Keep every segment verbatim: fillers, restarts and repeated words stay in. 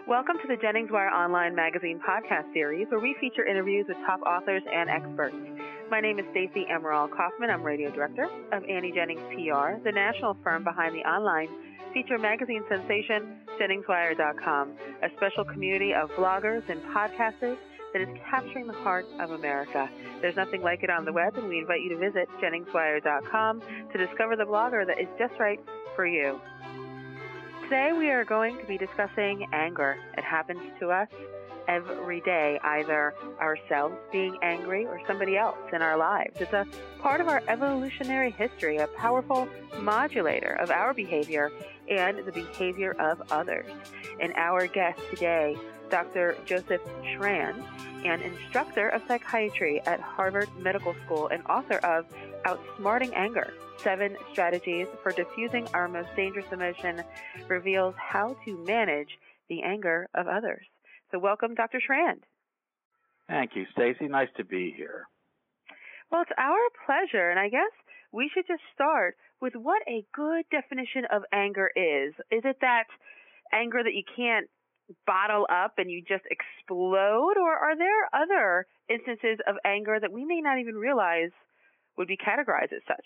Welcome to the Jennings Wire Online Magazine podcast series, where we feature interviews with top authors and experts. My name is Stacey Emerald Kaufman. I'm radio director of Annie Jennings P R, the national firm behind the online feature magazine sensation, Jennings Wire dot com, a special community of bloggers and podcasters that is capturing the heart of America. There's nothing like it on the web, and we invite you to visit Jennings Wire dot com to discover the blogger that is just right for you. Today we are going to be discussing anger. It happens to us every day, either ourselves being angry or somebody else in our lives. It's a part of our evolutionary history, a powerful modulator of our behavior and the behavior of others. And our guest today, Doctor Joseph Schran, an instructor of psychiatry at Harvard Medical School and author of Outsmarting Anger, Seven Strategies for Diffusing Our Most Dangerous Emotion, reveals how to manage the anger of others. So welcome, Doctor Schran. Thank you, Stacey. Nice to be here. Well, it's our pleasure, and I guess we should just start with what a good definition of anger is. Is it that anger that you can't bottle up and you just explode, or are there other instances of anger that we may not even realize would be categorized as such?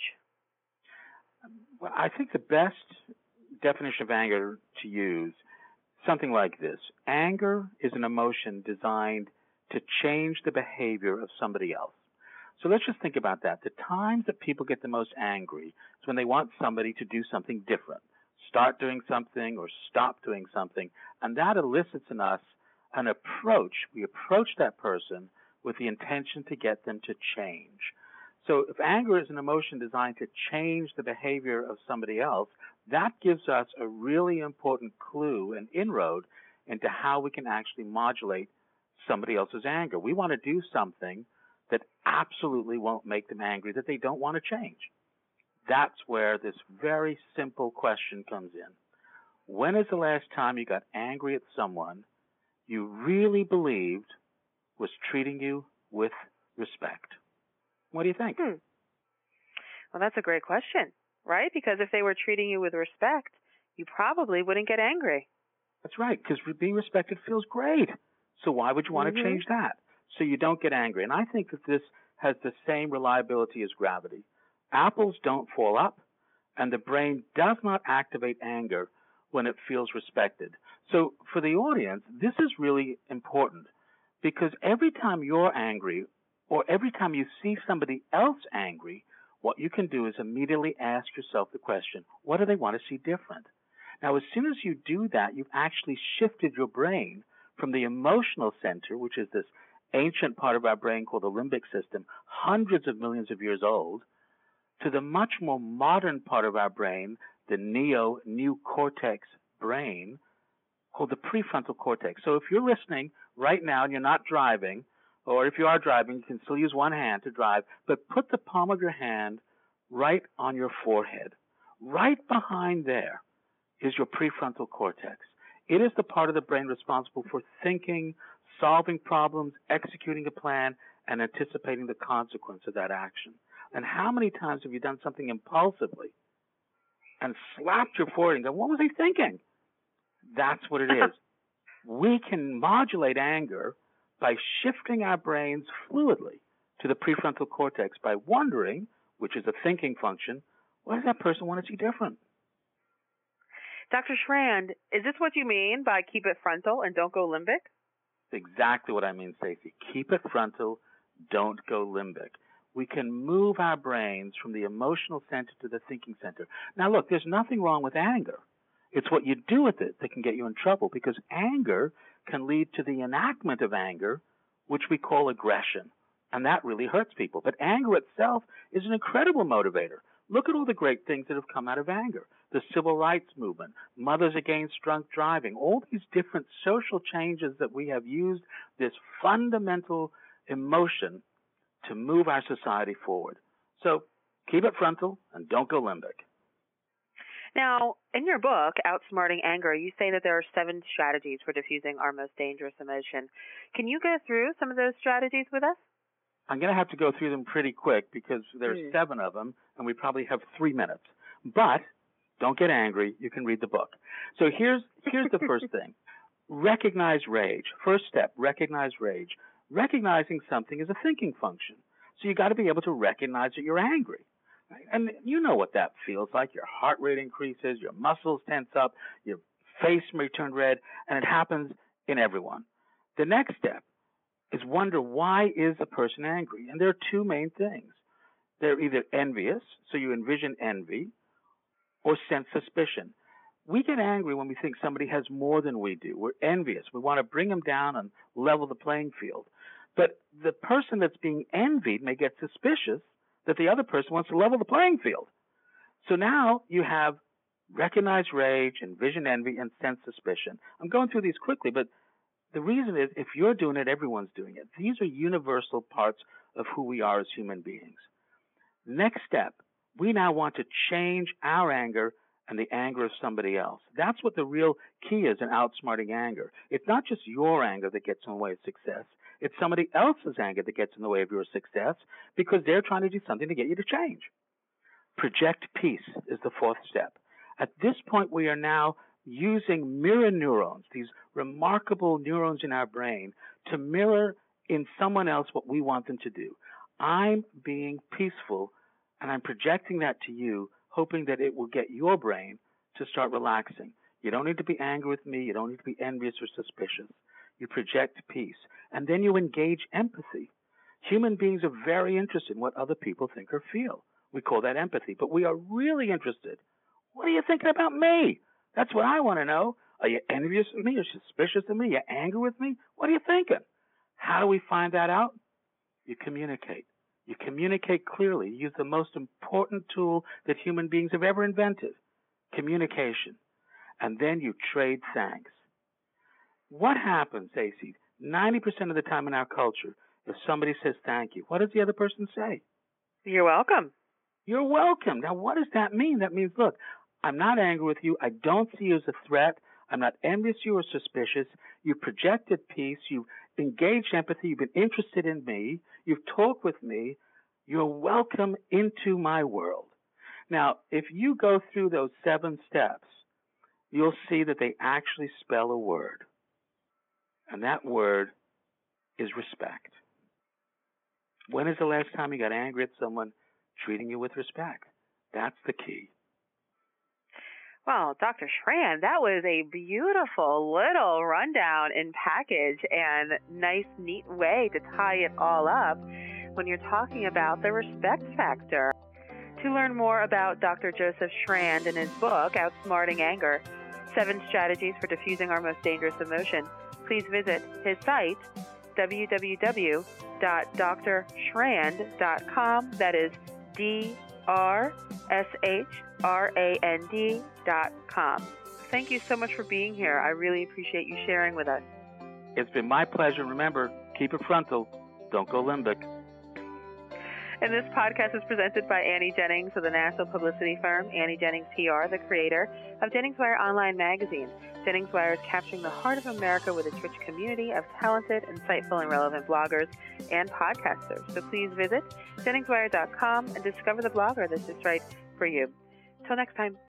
Well, I think the best definition of anger to use, something like this. Anger is an emotion designed to change the behavior of somebody else. So let's just think about that. The times that people get the most angry is when they want somebody to do something different, start doing something or stop doing something, and that elicits in us an approach. We approach that person with the intention to get them to change. So if anger is an emotion designed to change the behavior of somebody else, that gives us a really important clue, an inroad into how we can actually modulate somebody else's anger. We want to do something that absolutely won't make them angry, that they don't want to change. That's where this very simple question comes in. When is the last time you got angry at someone you really believed was treating you with respect? What do you think? Hmm. Well, that's a great question, right? Because if they were treating you with respect, you probably wouldn't get angry. That's right, because being respected feels great. So why would you want Mm-hmm. to change that? So you don't get angry. And I think that this has the same reliability as gravity. Apples don't fall up, and the brain does not activate anger when it feels respected. So for the audience, this is really important, because every time you're angry or every time you see somebody else angry, what you can do is immediately ask yourself the question, what do they want to see different? Now, as soon as you do that, you've actually shifted your brain from the emotional center, which is this ancient part of our brain called the limbic system, hundreds of millions of years old, to the much more modern part of our brain, the neo-new cortex brain, called the prefrontal cortex. So if you're listening right now and you're not driving, or if you are driving, you can still use one hand to drive, but put the palm of your hand right on your forehead. Right behind there is your prefrontal cortex. It is the part of the brain responsible for thinking, solving problems, executing a plan, and anticipating the consequence of that action. And how many times have you done something impulsively and slapped your forehead and go, what was he thinking? That's what it is. We can modulate anger by shifting our brains fluidly to the prefrontal cortex by wondering, which is a thinking function, what does that person want to see different? Doctor Schran, is this what you mean by keep it frontal and don't go limbic? That's exactly what I mean, Stacey. Keep it frontal, don't go limbic. We can move our brains from the emotional center to the thinking center. Now, look, there's nothing wrong with anger. It's what you do with it that can get you in trouble, because anger can lead to the enactment of anger, which we call aggression, and that really hurts people. But anger itself is an incredible motivator. Look at all the great things that have come out of anger. The civil rights movement, Mothers Against Drunk Driving, all these different social changes that we have used this fundamental emotion to move our society forward. So keep it frontal and don't go limbic. Now, in your book, Outsmarting Anger, you say that there are seven strategies for diffusing our most dangerous emotion. Can you go through some of those strategies with us? I'm going to have to go through them pretty quick because there's mm. seven of them, and we probably have three minutes. But don't get angry. You can read the book. So here's here's the first thing. recognize rage. First step, recognize rage. Recognizing something is a thinking function. So you got to be able to recognize that you're angry. Right? And you know what that feels like. Your heart rate increases, your muscles tense up, your face may turn red, and it happens in everyone. The next step is wonder, why is a person angry? And there are two main things. They're either envious, so you envision envy, or sense suspicion. We get angry when we think somebody has more than we do. We're envious. We want to bring them down and level the playing field. But the person that's being envied may get suspicious that the other person wants to level the playing field. So now you have recognize rage, envision envy, and sense suspicion. I'm going through these quickly, but the reason is if you're doing it, everyone's doing it. These are universal parts of who we are as human beings. Next step, we now want to change our anger and the anger of somebody else. That's what the real key is in outsmarting anger. It's not just your anger that gets in the way of success. It's somebody else's anger that gets in the way of your success because they're trying to do something to get you to change. Project peace is the fourth step. At this point, we are now using mirror neurons, these remarkable neurons in our brain, to mirror in someone else what we want them to do. I'm being peaceful, and I'm projecting that to you, hoping that it will get your brain to start relaxing. You don't need to be angry with me. You don't need to be envious or suspicious. You project peace. And then you engage empathy. Human beings are very interested in what other people think or feel. We call that empathy. But we are really interested. What are you thinking about me? That's what I want to know. Are you envious of me or suspicious of me? Are you angry with me? What are you thinking? How do we find that out? You communicate. You communicate clearly. You use the most important tool that human beings have ever invented, communication. And then you trade thanks. What happens, A C? ninety percent of the time in our culture, if somebody says thank you, what does the other person say? You're welcome. You're welcome. Now, what does that mean? That means, look, I'm not angry with you. I don't see you as a threat. I'm not envious of you or suspicious. You've projected peace. You've engaged empathy. You've been interested in me. You've talked with me. You're welcome into my world. Now, if you go through those seven steps, you'll see that they actually spell a word. And that word is respect. When is the last time you got angry at someone treating you with respect? That's the key. Well, Doctor Schran, that was a beautiful little rundown and package and nice, neat way to tie it all up when you're talking about the respect factor. To learn more about Doctor Joseph Schran and his book, Outsmarting Anger, Seven Strategies for Diffusing Our Most Dangerous Emotion, please visit his site, w w w dot d r schran dot com. That is D R S H R A N D dot com. Thank you so much for being here. I really appreciate you sharing with us. It's been my pleasure. Remember, keep it frontal. Don't go limbic. And this podcast is presented by Annie Jennings of the national publicity firm Annie Jennings P R, the creator of Jennings Wire Online Magazine. Jennings Wire is capturing the heart of America with its rich community of talented, insightful, and relevant bloggers and podcasters. So please visit jennings wire dot com and discover the blogger that's just right for you. Till next time.